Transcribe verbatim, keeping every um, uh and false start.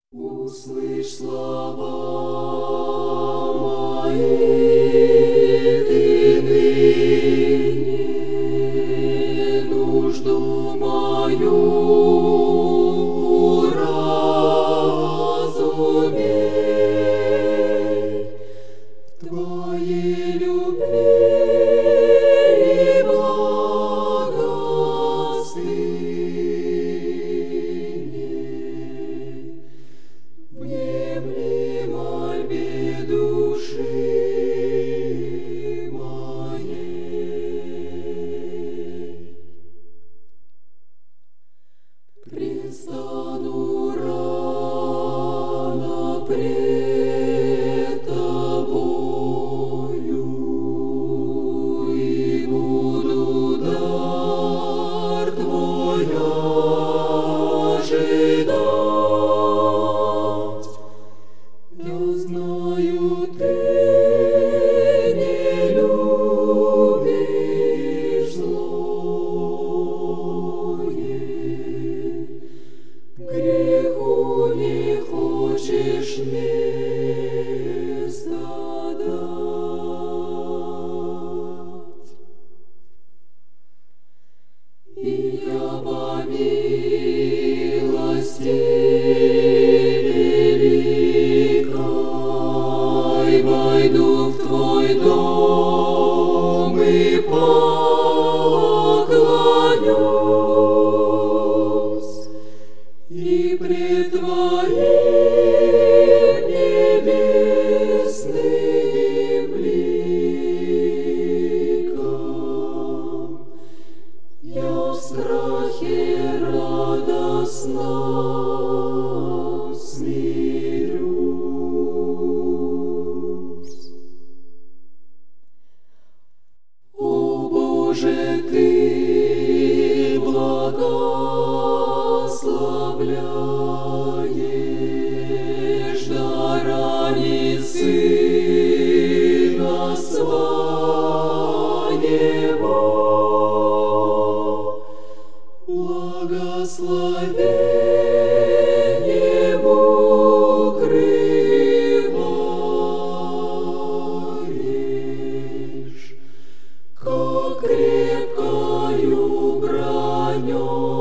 Услышь слова мои, ты ныне нужду мою уразумей. Твоей любви и благостыне внемли мольбе души моей. Предстану рано пред Тобою и буду дар Твой ожидать. Я знаю, Ты не любишь злое, греху не хочешь места дать. И я по милости великой войду в Твой дом и поклонюсь, и пред Твоим небесным ликом я в страхе радостно смирюсь. О Боже, Ты благословляешь дарами Сына Своего. Благословением укрываешь, как крепкою бронёй.